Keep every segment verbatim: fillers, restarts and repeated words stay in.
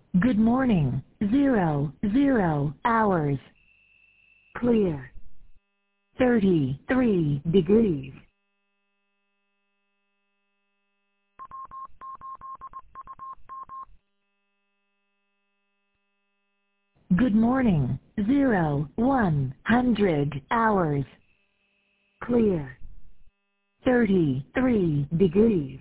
Good morning. Zero, zero hours. Clear. thirty-three degrees. Good morning. Zero, one hundred hours. Clear. thirty-three degrees.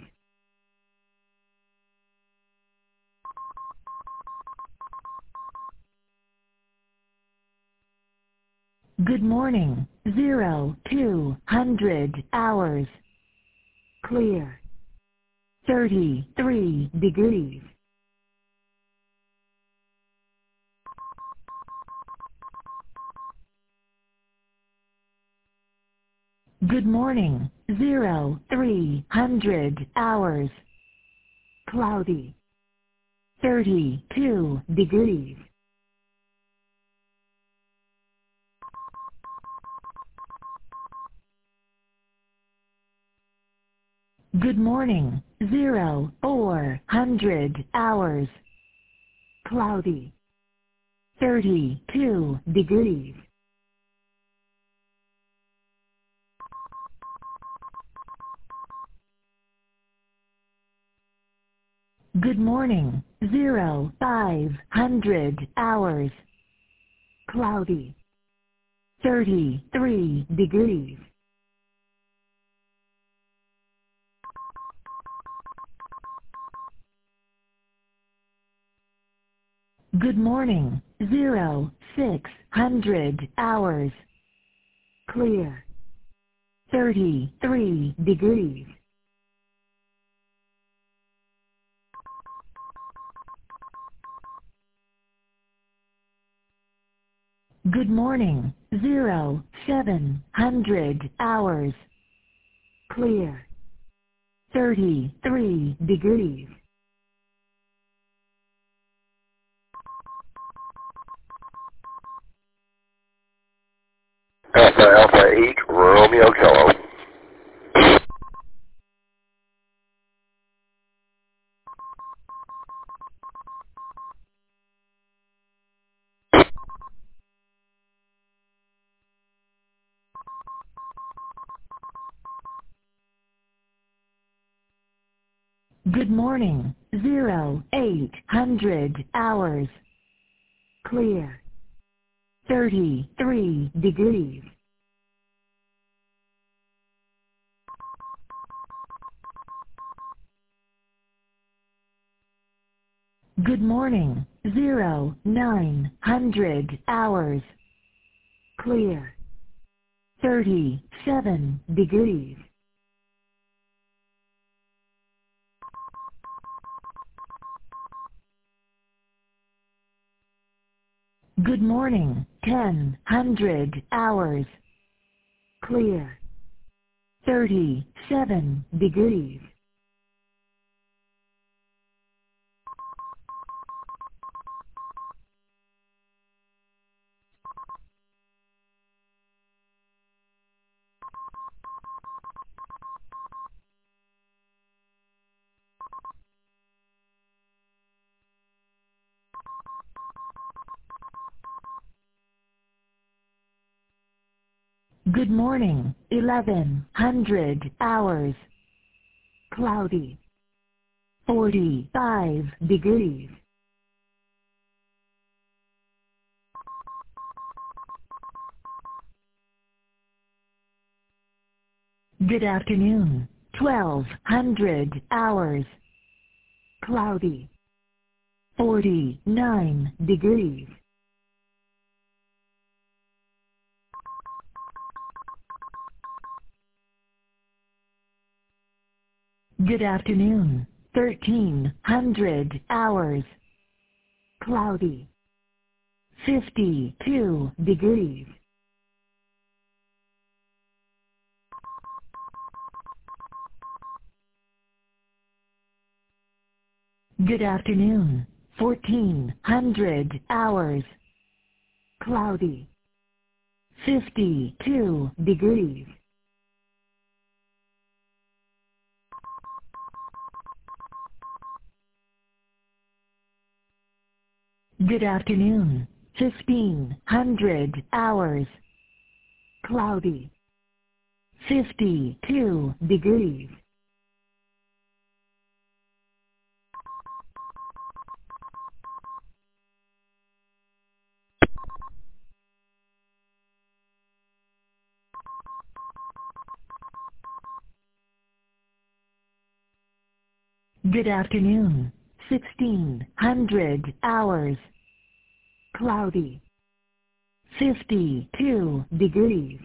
Good morning. Zero, two hundred hours. Clear. thirty-three degrees. Good morning. Zero, three hundred hours. Cloudy. thirty-two degrees. Good morning. Zero, four hundred hours. Cloudy. thirty-two degrees. Good morning. Zero, five hundred hours. Cloudy. thirty-three degrees. Good morning. Zero, six hundred hours. Clear. thirty-three degrees. Good morning. Zero, seven hundred hours. Clear. thirty-three degrees. Alpha Alpha eight Romeo Kilo. Good morning. Zero, eight hundred hours. Clear. thirty-three degrees. Good morning. Zero, nine hundred hours. Clear. thirty-seven degrees. Good morning. Ten hundred hours. Clear. thirty-seven degrees. Good morning. Eleven hundred hours. Cloudy. Forty-five degrees. Good afternoon. Twelve hundred hours. Cloudy. Forty-nine degrees. Good afternoon. Thirteen hundred hours. Cloudy. Fifty-two degrees. Good afternoon. Fourteen hundred hours. Cloudy. Fifty-two degrees. Good afternoon. fifteen hundred hours. Cloudy. fifty-two degrees. Good afternoon. sixteen hundred hours. Cloudy. fifty-two degrees.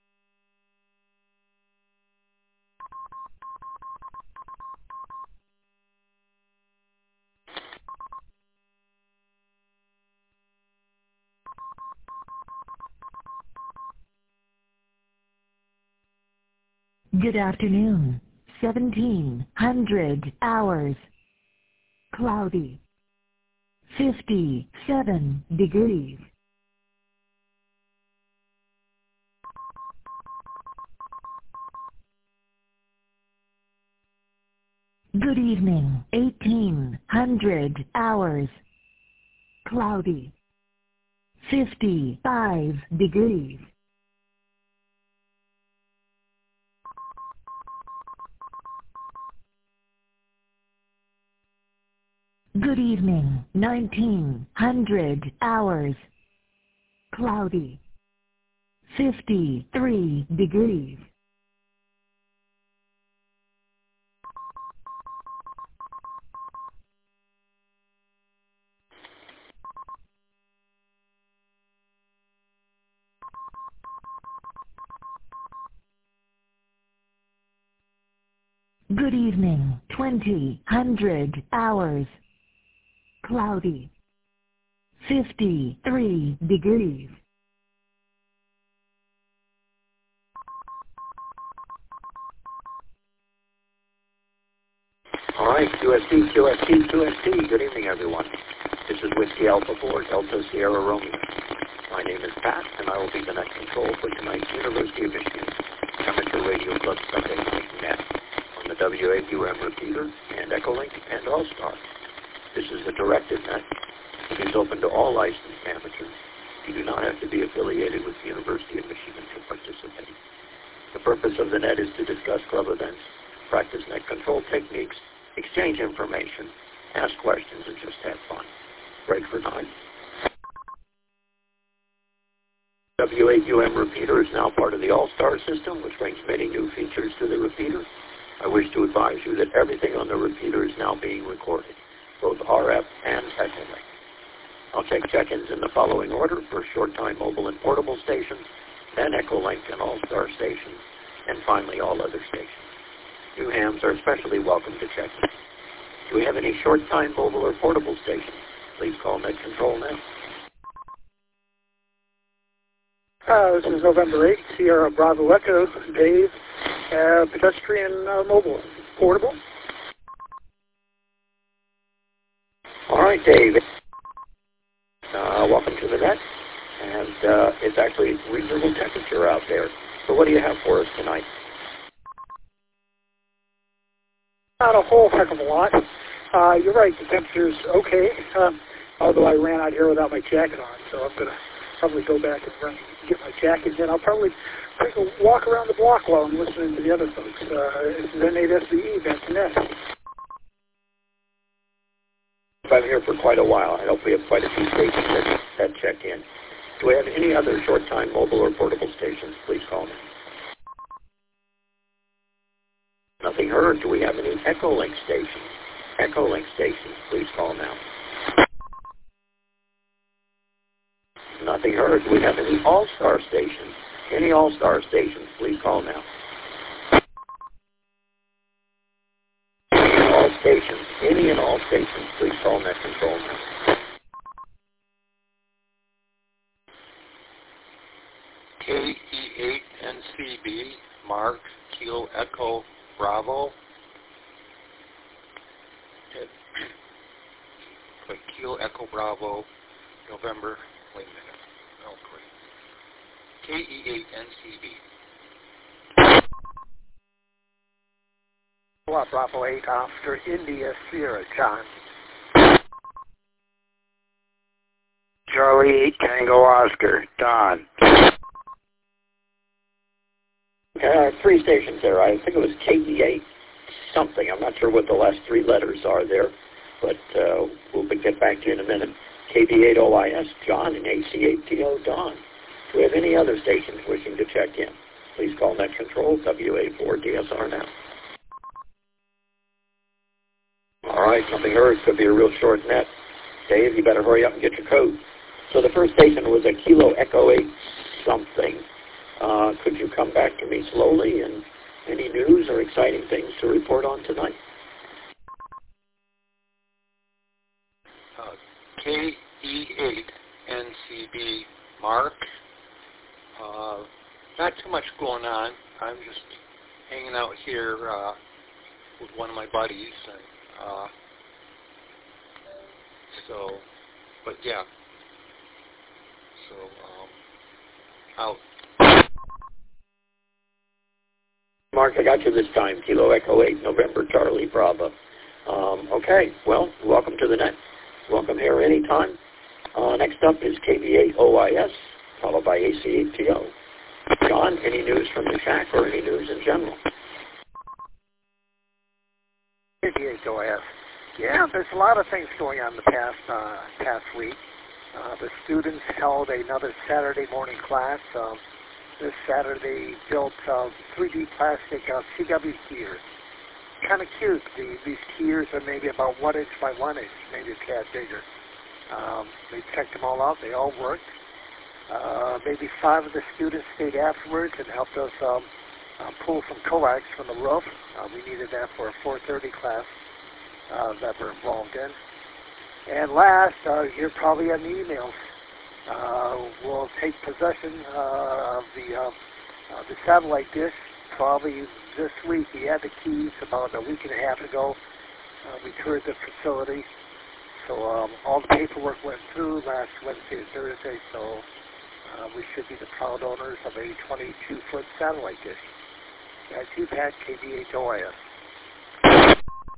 Good afternoon. seventeen hundred hours. Cloudy. fifty-seven degrees. Good evening. eighteen hundred hours. Cloudy. fifty-five degrees. Good evening. nineteen hundred hours. Cloudy. fifty-three degrees. Good evening. twenty hundred hours. Cloudy. fifty-three degrees. All right, Q S T, Q S T, Q S T. Good evening, everyone. This is Whiskey Alpha four, Delta Sierra Romeo. My name is Pat, and I will be the net control for tonight's University of Michigan Amateur Radio Club Sunday Night Net on the W A Q M repeater and Echolink and All-Star. This is a directed net. It is open to all licensed amateurs. You do not have to be affiliated with the University of Michigan to participate. The purpose of the net is to discuss club events, practice net control techniques, exchange information, ask questions, and just have fun. Break for nine. W A Q M repeater is now part of the All-Star system, which brings many new features to the repeater. I wish to advise you that everything on the repeater is now being recorded, both R F and Echolink. I'll take check-ins in the following order: for short-time mobile and portable stations, then Echolink and All-Star stations, and finally all other stations. New hams are especially welcome to check in. Do we have any short-time mobile or portable stations? Please call Net Control Net. Uh, this is November eighth, Sierra Bravo Echo, Dave, uh, pedestrian uh, mobile, portable. All right, Dave. Uh, welcome to the net. And uh, it's actually reasonable temperature out there. So what do you have for us tonight? Not a whole heck of a lot. Uh, you're right, the temperature's okay, um, although I ran out here without my jacket on, so I'm going to probably go back and run, get my jacket, and I'll probably take a walk around the block while I'm listening to the other folks. Uh, this is N eight S V E, back to net. I'm here for quite a while. I hope we have quite a few stations that, that check in. Do we have any other short-time mobile or portable stations? Please call me. Nothing heard. Do we have any Echolink stations? Echolink stations, please call now. Nothing heard. Do we have any All-Star stations? Any All-Star stations, please call now. All stations, any and all stations, please call Net Control now. K E eight N C B, Mark, Kilo Echo, Bravo. Click Kilo Echo Bravo, November, wait a minute, oh great. K E eight N C B. Bravo eight, Oscar, India, Sierra, John. Charlie eight Tango Oscar, Don. Uh, three stations there. I think it was K E eight something. I'm not sure what the last three letters are there, but uh, we'll get back to you in a minute. K B eight O I S, John, and A C eight T O, Don. Do we have any other stations wishing to check in? Please call Net Control, W A four D S R now. All right, nothing heard. Could be a real short net. Dave, you better hurry up and get your code. So the first station was a Kilo Echo eight something. Uh, could you come back to me slowly, and any news or exciting things to report on tonight? Uh, K E eight N C B, Mark. Uh, not too much going on. I'm just hanging out here uh, with one of my buddies. And, uh, so, but yeah. So, um, out. Mark, I got you this time. Kilo Echo eight, November Charlie Bravo. Um, okay, well, welcome to the net. Welcome here anytime. Uh, next up is K B eight O I S, followed by A C eight T O. John, any news from the shack or any news in general? K B eight O I S. Yeah, there's a lot of things going on the past uh, past week. Uh, the students held another Saturday morning class. Um, this Saturday built uh, three D plastic uh, C W gears. Kind of cute. The, these gears are maybe about one inch by one inch, maybe a tad bigger. Um, they checked them all out. They all worked. Uh, maybe five of the students stayed afterwards and helped us um, uh, pull some coax from the roof. Uh, we needed that for a four thirty class uh, that we're involved in. And last, uh, you're probably on the emails. Uh, we'll take possession uh, of the uh, uh, the satellite dish probably this week. We had the keys about a week and a half ago. Uh, we toured the facility. So um, all the paperwork went through last Wednesday and Thursday, so uh, we should be the proud owners of a twenty-two foot satellite dish. Guys, you've had K B eight O I S.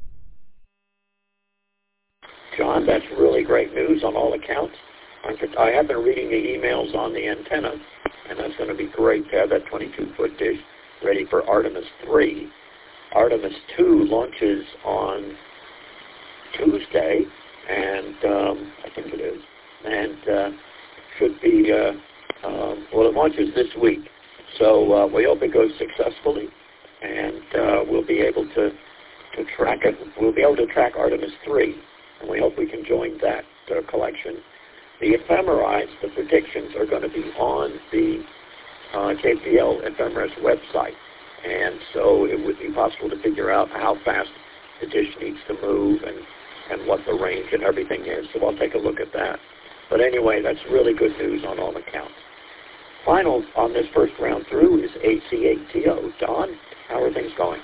John, that's really great news on all accounts. I have been reading the emails on the antenna, and that's going to be great to have that twenty-two foot dish ready for Artemis three. Artemis two launches on Tuesday, and um, I think it is, and uh, should be, uh, um, well, it launches this week. So uh, we hope it goes successfully, and uh, we'll be able to, to track it. We'll be able to track Artemis three, and we hope we can join that uh, collection. The ephemerides, the predictions, are going to be on the uh, K P L Ephemeris website, and so it would be possible to figure out how fast the dish needs to move and, and what the range and everything is. So I'll take a look at that. But anyway, that's really good news on all accounts. Final on this first round through is A C eight T O. Don, how are things going?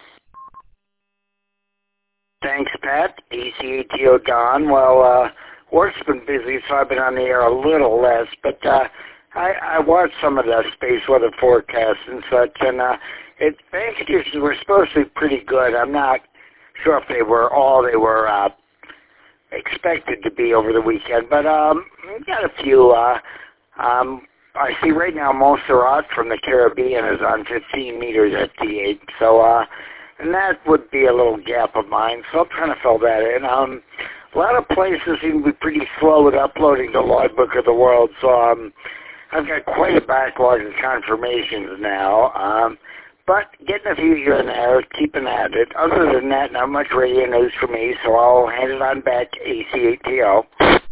Thanks, Pat. A C eight T O Don. Well, uh, work's been busy, so I've been on the air a little less, but uh, I, I watched some of the space weather forecasts and such, and uh, it, the conditions were supposed to be pretty good. I'm not sure if they were all they were uh, expected to be over the weekend, but um, we got a few. Uh, um, I see right now Montserrat from the Caribbean is on fifteen meters F T eight, so uh, and that would be a little gap of mine, so I'm trying to fill that in. Um, a lot of places seem to be pretty slow with uploading the logbook of the world, so um, I've got quite a backlog of confirmations now. Um, but getting a few here and there, keeping at it. Other than that, not much radio news for me, so I'll hand it on back to A C eight T O.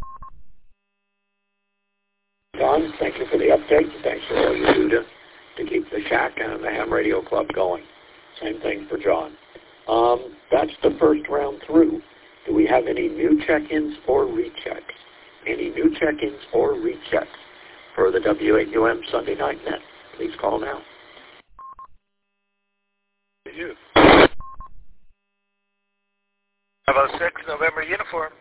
Don, thank you for the update. Thanks for all you do to, to keep the shack and the Ham Radio Club going. Same thing for John. Um, that's the first round through. Do we have any new check-ins or rechecks? Any new check-ins or rechecks for the W eight U M Sunday Night Net? Please call now. You. five oh six, November uniform.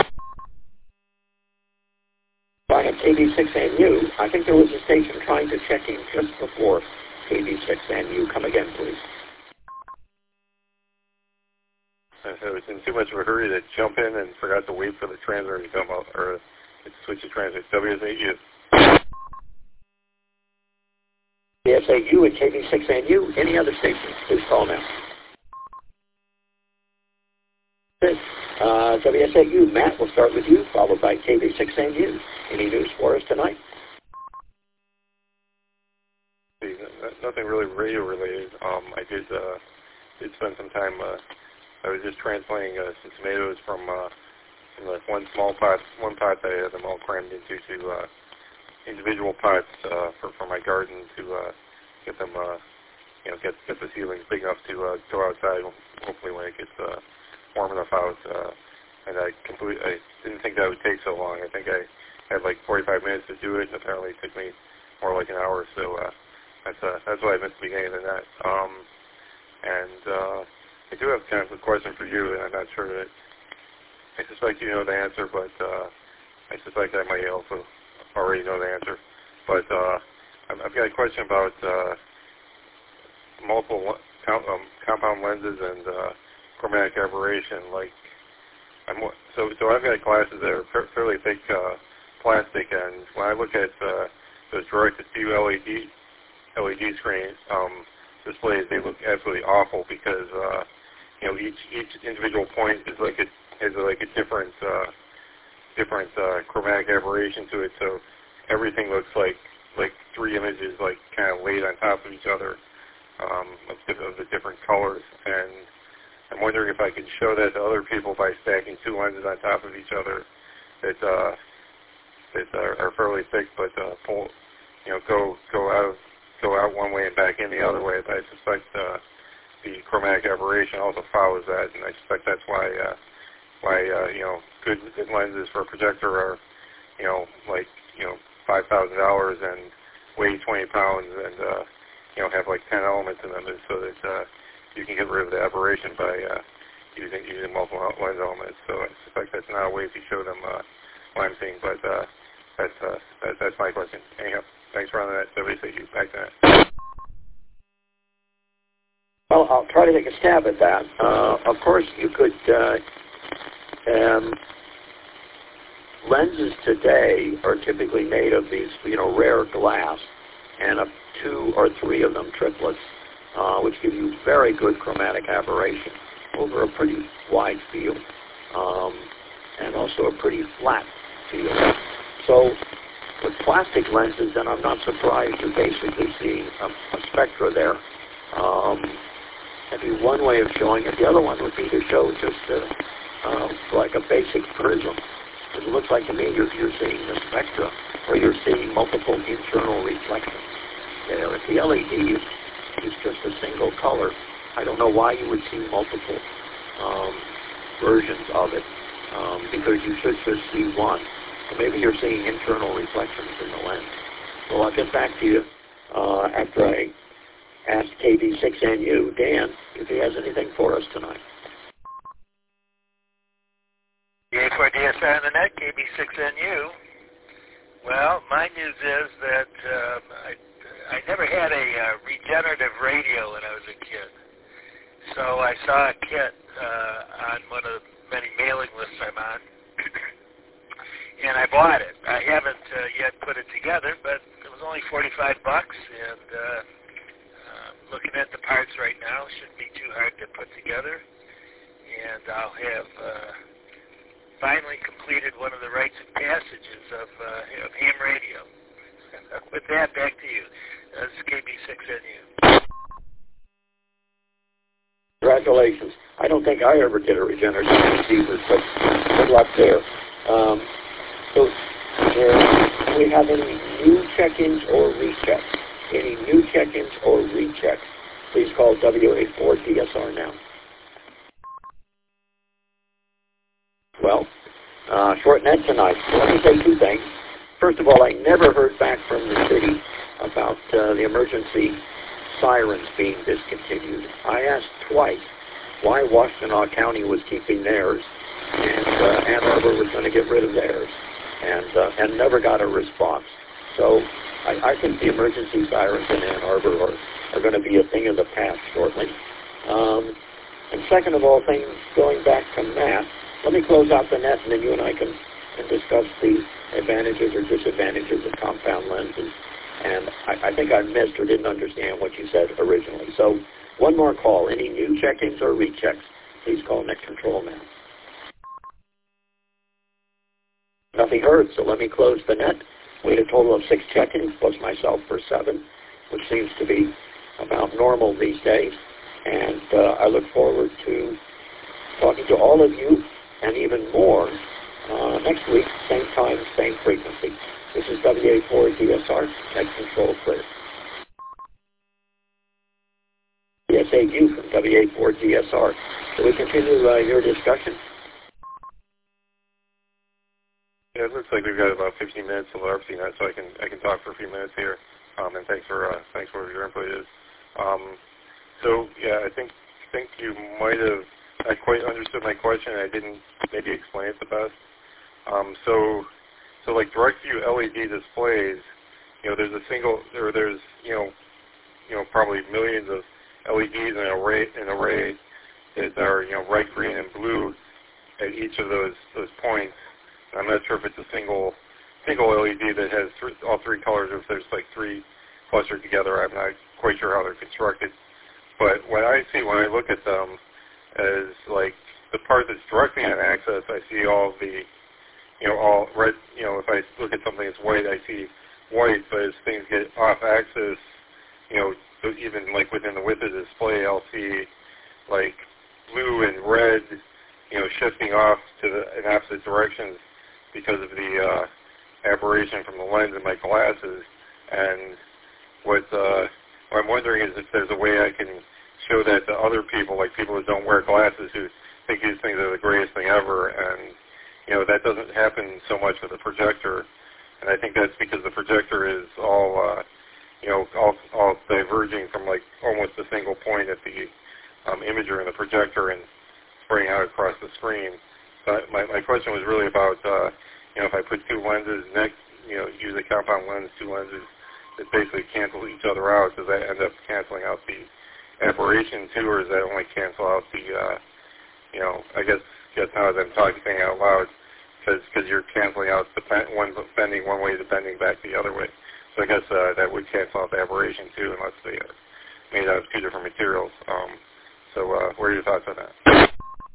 I have K B six N U. I think there was a station trying to check in just before K B six N U. Come again, please. I was in too much of a hurry to jump in and forgot to wait for the transmitter to come up, or It's switch to transmit. W S A U. W S A U and K B six N U. Any other stations, please call now. Uh, W S A U, Matt, we'll start with you, followed by K B six N U. Any news for us tonight? Nothing really radio related. Um, I did uh, did spend some time. Uh, I was just transplanting uh, some tomatoes from uh, from like one small pot, one pot that I had them all crammed into to uh, individual pots uh, for for my garden to uh, get them, uh, you know, get get the seedlings big enough to uh, go outside. Hopefully, when it gets uh, warm enough out. Uh, and I completely, I didn't think that would take so long. I think I had like forty-five minutes to do it, and apparently it took me more like an hour. So uh, that's uh, that's why I missed the beginning of the net. Um, and uh, I do have kind of a question for you, and I'm not sure that I suspect you know the answer, but uh, I suspect I might also already know the answer. But uh, I've got a question about uh, multiple com- um, compound lenses and uh, chromatic aberration. Like, I'm so so I've got glasses that are fairly thick uh, plastic, and when I look at uh, those direct-to-view L E D L E D screen um, displays, they look absolutely awful because uh, you know each each individual point is like a has like a different uh, different uh, chromatic aberration to it. So everything looks like like three images like kind of laid on top of each other um, of, of the different colors. And I'm wondering if I could show that to other people by stacking two lenses on top of each other that uh, that are, are fairly thick, but uh, pull, you know, go go out go out one way and back in the other way. But I suspect uh, the chromatic aberration also follows that, and I suspect that's why uh, why uh, you know good good lenses for a projector are you know like you know five thousand dollars and weigh twenty pounds and uh, you know have like ten elements in them, so that uh, you can get rid of the aberration by uh, using using multiple lens elements. So I suspect that's not a way to show them uh, what I'm seeing, but uh, that's uh, that, that's my question. Anyhow, thanks for running that. W S A U, back to that. Well, I'll try to take a stab at that. Uh, of course, you could. Uh, um, lenses today are typically made of these, you know, rare glass, and of two or three of them triplets. Uh, which give you very good chromatic aberration over a pretty wide field, um, and also a pretty flat field. So with plastic lenses, then I'm not surprised you're basically seeing a, a spectra there. Um, that'd be one way of showing it. The other one would be to show just uh, uh, like a basic prism. It looks like to me you're, you're seeing the spectra, or you're seeing multiple internal reflections. There, if the L E D is It's just a single color, I don't know why you would see multiple um, versions of it, um, because you should just see one. So maybe you're seeing internal reflections in the lens. So I'll get back to you uh, after I ask K B six N U, Dan, if he has anything for us tonight. D A four D S I on the net, K B six N U. Well, my news is that um, I I never had a uh, regenerative radio when I was a kid. So I saw a kit uh, on one of the many mailing lists I'm on, and I bought it. I haven't uh, yet put it together, but it was only forty-five bucks, and uh, uh, looking at the parts right now, shouldn't be too hard to put together. And I'll have uh, finally completed one of the rites and passages of, uh, of ham radio. With that, back to you. This is K B six N U. Congratulations. I don't think I ever did a regenerative receiver, but good luck there. Um, so, uh, do we have any new check-ins or rechecks? Any new check-ins or rechecks? Please call W A four D S R now. Well, uh, short net tonight. So let me say two things. First of all, I never heard back from the city about uh, the emergency sirens being discontinued. I asked twice why Washtenaw County was keeping theirs and uh, Ann Arbor was going to get rid of theirs, and uh, and never got a response. So I, I think the emergency sirens in Ann Arbor are, are going to be a thing of the past shortly. Um, and second of all, things going back to Matt, let me close out the net, and then you and I can, can discuss discuss the advantages or disadvantages of compound lenses. And I, I think I missed or didn't understand what you said originally. So one more call. Any new check-ins or rechecks, please call Net Control now. Nothing heard, so let me close the net. We had a total of six check-ins, plus myself for seven, which seems to be about normal these days. And uh, I look forward to talking to all of you and even more uh, next week, same time, same frequency. This is W A four D S R, Net Control clear. D S A U from W A four D S R. Shall we continue uh, your discussion? Yeah, it looks like we've got about fifteen minutes till R F C net, so I can I can talk for a few minutes here. Um, and thanks for uh, thanks for your input is. Um, so yeah, I think think you might have I quite understood my question. And I didn't maybe explain it the best. Um, so so like direct view L E D displays, you know, there's a single or there's you know you know probably millions of L E Ds in an array an array that are you know red, green, and blue at each of those those points. I'm not sure if it's a single single L E D that has three, all three colors, or if there's like three clustered together. I'm not quite sure how they're constructed. But what I see when I look at them is like the part that's directly on axis, I see all the, you know, all red, you know, if I look at something that's white, I see white, but as things get off axis, you know, even like within the width of the display, I'll see like blue and red, you know, shifting off to the in opposite directions because of the uh, aberration from the lens in my glasses. And what, uh, what I'm wondering is if there's a way I can show that to other people, like people who don't wear glasses, who think these things are the greatest thing ever. And, you know, that doesn't happen so much with a projector. And I think that's because the projector is all, uh, you know, all, all diverging from like almost a single point at the um, imager in the projector and spraying out across the screen. But my, my question was really about, uh, you know, if I put two lenses next, you know, use a compound lens, two lenses that basically cancel each other out, does that end up canceling out the aberration too, or does that only cancel out the, uh, you know, I guess, guess now as I'm talking saying out loud, because you're canceling out the pen, one bending one way, the bending back the other way. So I guess uh, that would cancel out the aberration too, unless they are made out of two different materials. Um, so uh, what are your thoughts on that?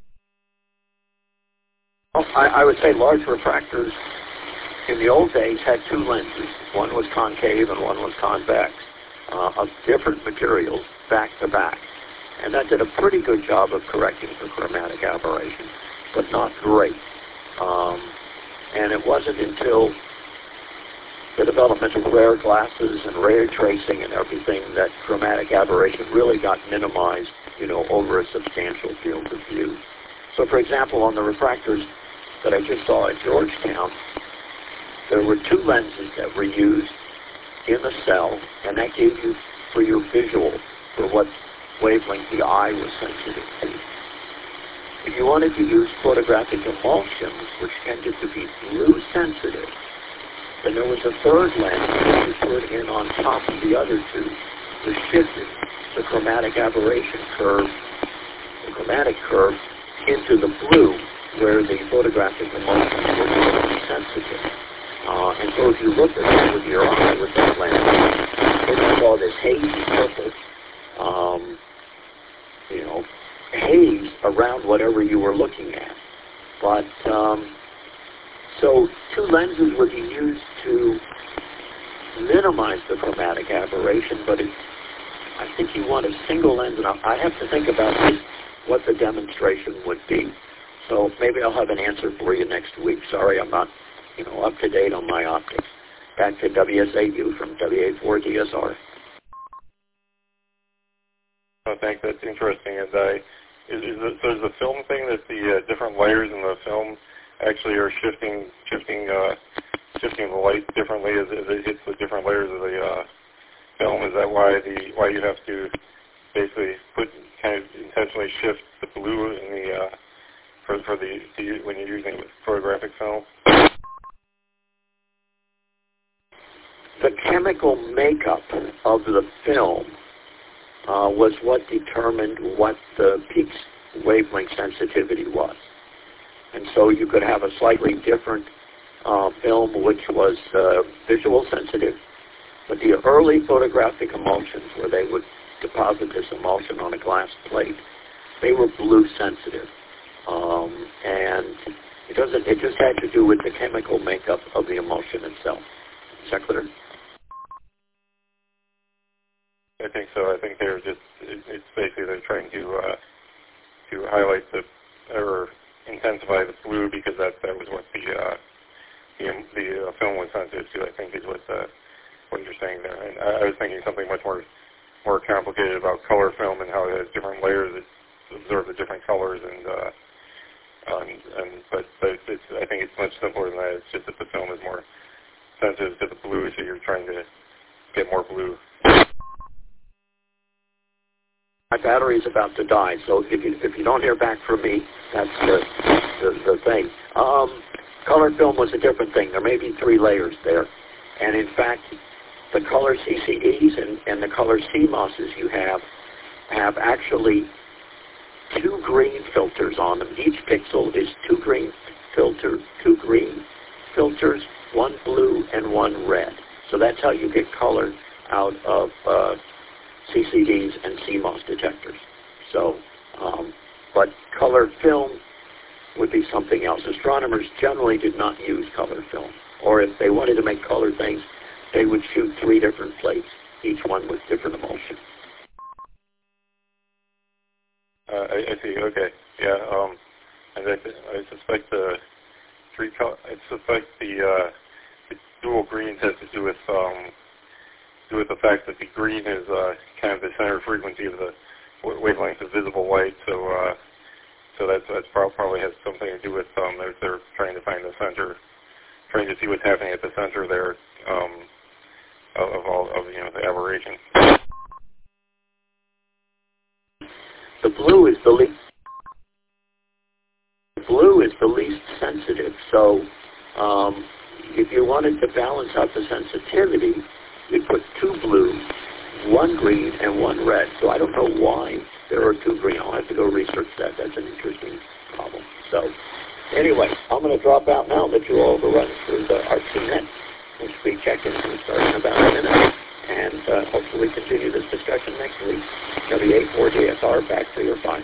Well, I, I would say large refractors in the old days had two lenses. One was concave and one was convex, uh, of different materials, back to back. And that did a pretty good job of correcting the chromatic aberration, but not great. Um, and it wasn't until the development of rare glasses and ray tracing and everything that chromatic aberration really got minimized, you know, over a substantial field of view. So, for example, on the refractors that I just saw at Georgetown, there were two lenses that were used in the cell, and that gave you for your visual for what wavelength the eye was sensitive to. If you wanted to use photographic emulsions, which tended to be blue sensitive, then there was a third lens that you put in on top of the other two, which shifted the chromatic aberration curve, the chromatic curve, into the blue, where the photographic emulsions were really sensitive. Uh, and so if you looked at it with your eye with that lens, you saw this hazy purple, um, you know, haze around whatever you were looking at. But, um, so two lenses would be used to minimize the chromatic aberration, but it, I think you want a single lens, and I have to think about this, what the demonstration would be. So maybe I'll have an answer for you next week. Sorry, I'm not, you know, up to date on my optics. Back to W S A U from W A four D S R. I think that's interesting. And uh, is, is the, so is the film thing that the uh, different layers in the film actually are shifting, shifting, uh, shifting the light differently as, as it hits the different layers of the uh, film? Is that why the why you have to basically put kind of intentionally shift the blue in the uh, for for the, the when you're using photographic film? The chemical makeup of the film uh, was what determined what the peak wavelength sensitivity was. And so you could have a slightly different uh, film which was uh, visual sensitive, but the early photographic emulsions where they would deposit this emulsion on a glass plate, they were blue sensitive. Um, and it doesn't, it just had to do with the chemical makeup of the emulsion itself. Is that clear? I think so. I think they're just, it, it's basically they're trying to uh, to highlight the, or intensify the blue because that, that was what the uh, the, the uh, film was sensitive to, I think is what uh, what you're saying there. And I, I was thinking something much more more complicated about color film and how it has different layers that absorb the different colors and uh, um, and but, but it's, I think it's much simpler than that. It's just that the film is more sensitive to the blue, so you're trying to get more blue. My battery is about to die, so if you, if you don't hear back from me, that's the, the, the thing. Um, color film was a different thing. There may be three layers there. And in fact, the color C C Ds and, and the color C MOSs you have have actually two green filters on them. Each pixel is two green filter, two green filters, one blue and one red. So that's how you get color out of uh, C C Ds and C MOS detectors. So, um, but color film would be something else. Astronomers generally did not use color film. Or if they wanted to make color things, they would shoot three different plates, each one with different emulsion. Uh, I, I see. Okay. Yeah. Um, and I, I suspect the three. Color, I suspect the, uh, the dual greens has to do with um, do with the fact that the green is uh, kind of the center frequency of the wavelength of visible light. So, uh, so that's that's probably has something to do with um, they're they're trying to find the center, trying to see what's happening at the center there um, of, of all of you know the aberration. The blue is the least. The blue is the least sensitive. So, um, if you wanted to balance out the sensitivity, you put two blue, one green, and one red. So I don't know why there are two green. I'll have to go research that. That's an interesting problem. So anyway, I'm going to drop out now and let you all overrun through the R T net, which we check in and start in about a minute. And uh, hopefully continue this discussion next week. W A four J S R, back to your final.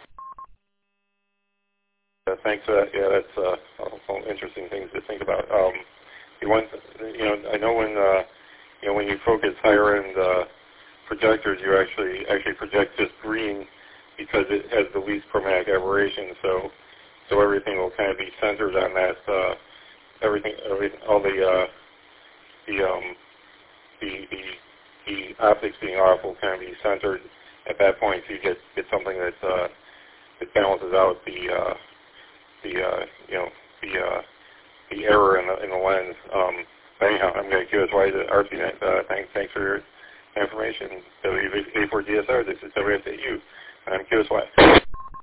Uh, thanks for that. Yeah, that's uh, all interesting things to think about. Um, you want, you know, I know when uh, you know when you focus higher end uh, projectors, you actually actually project just green because it has the least chromatic aberration. So so everything will kind of be centered on that. Uh, everything, everything, all the uh, the um, the the the optics being off will kind of be centered at that point. So you get get something that uh, that balances out the uh, the uh, you know the uh, the error in the in the lens. Um, but anyhow, I'm going to Q S Y to R T net. Uh, thanks thanks for your information. W A four G S R. This is W S A U, and I'm Q S Y.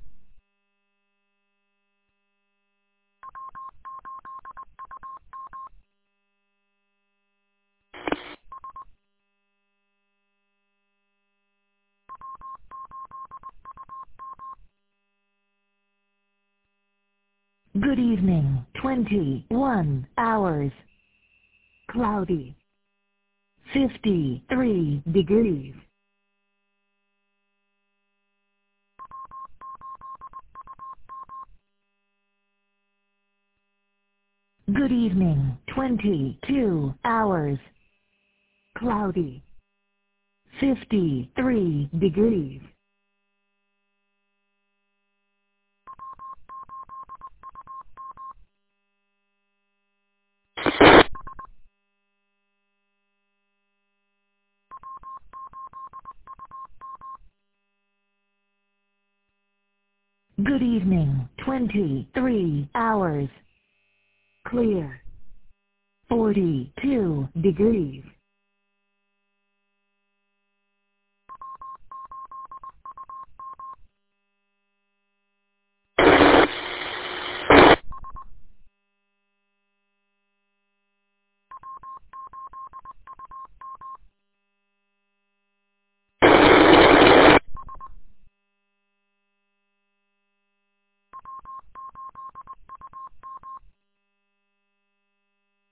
Good evening, twenty-one hours. Cloudy. fifty-three degrees. Good evening, twenty-two hours. Cloudy. fifty-three degrees. Good evening, twenty-three hours. Clear. forty-two degrees.